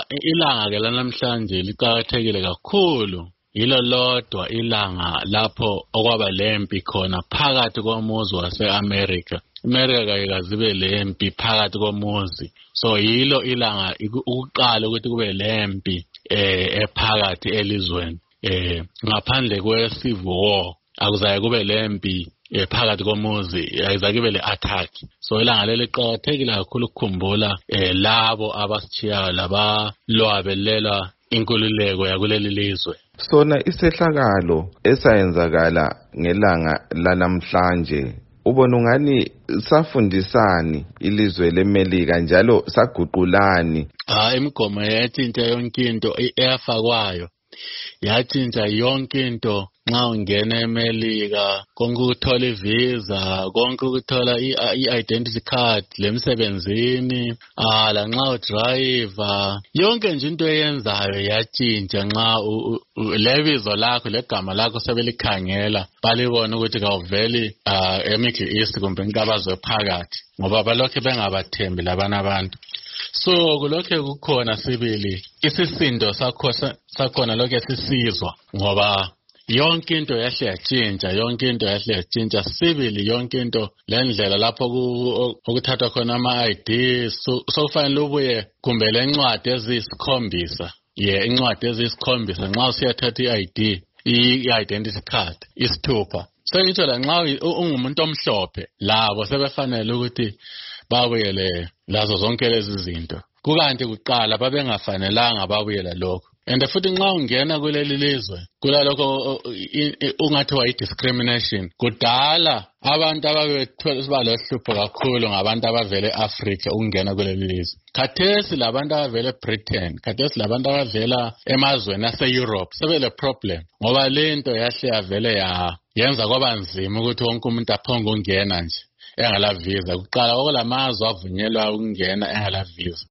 ilanga ke lanamhlanje liqhakathekile kakhulu. Yilo lodwa ilanga lapho okwaba lempi khona phakathi komuzi wase-America. America kayizibe lempi phakathi komuzi. So yilo ilanga ukuqala ukuthi kube lempi ephakathi elizweni. Ngaphandle kwe-civil war akuzaye kube lempi phakathi komuzi, ayizaye kube le-attack. So ilanga leli liqhakathekile kakhulu ukukhumbula labo abasichiyayo labalwabelela inkululeko yakuleli lizwe. Sona isehlakalo esayenzakala ngelanga lanamhlanje ubona ungani safundisani ilizwe leMelika njalo saguqulani? Imigomo yatshintsha yonke into eyafakwayo. Yatshintsha yonke into nxa ungena eMelika, konke ukuthola ivisa, konke ukuthola i-identity card lemsebenzini, lanxa udriver, yonke nje into eyenzayo yatshintsha nxa lebizo lakho legama lakho sebelikhangela balibona ukuthi kawuveli eMiddle East kumbe inkabazwe phakathi ngoba balokhe bengabathembi labana abantu. So kulokhe kukhona sibili isisindo sakhona lokhe sisizwa ngoba yonke into yahle yatshintsha sibili yonke into lendlela lapho ukuthathwa khona ama-ID sokufanele ubuye kumbe lencwadi ezisikhombisa incwadi ezisikhombisa nxa usiyathatha i-ID i-identity card isithupha. Sengitsho la nxa ungumuntu omhlophe labo sebefanele ukuthi babuyele lazo zonke lezi zinto. Kukanti kuqala babengafanelanga babuyela lokho. And futhi nxa ungena kuleli lizwe kulalokho ungathiwa i-discrimination. Kudala abantu ababethola siba lohlupho kakhulu ngabantu abavele eAfrica ukungena kuleli lizwe. Khathesi labantu abavele eBritain, khathesi labantu abavela emazweni ase-Europe sebele problem ngoba lento yahle yavele yenza kwaba nzima ukuthi wonke umuntu aphonge ungena nje engala visa. Kuqala okulamazi avunyelwa ukungena engala visa.